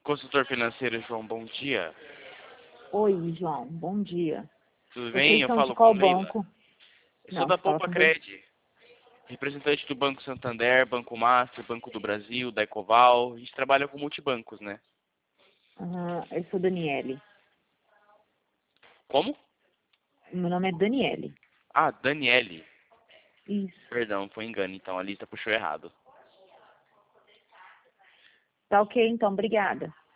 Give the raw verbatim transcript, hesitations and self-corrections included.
Consultor financeiro, João, bom dia. Oi, João, bom dia. Tudo bem? Vocês Eu são de falo qual com Leila. banco? Eu sou Não, da você fala Poupa com Dan- Cred, representante do Banco Santander, Banco Master, Banco do Brasil, da Ecoval. A gente trabalha com multibancos, né? Ah, eu sou Daniele. Como? Meu nome é Daniele. Ah, Daniele. Isso. Perdão, foi engano, então a lista puxou errado. Tá ok, então, obrigada.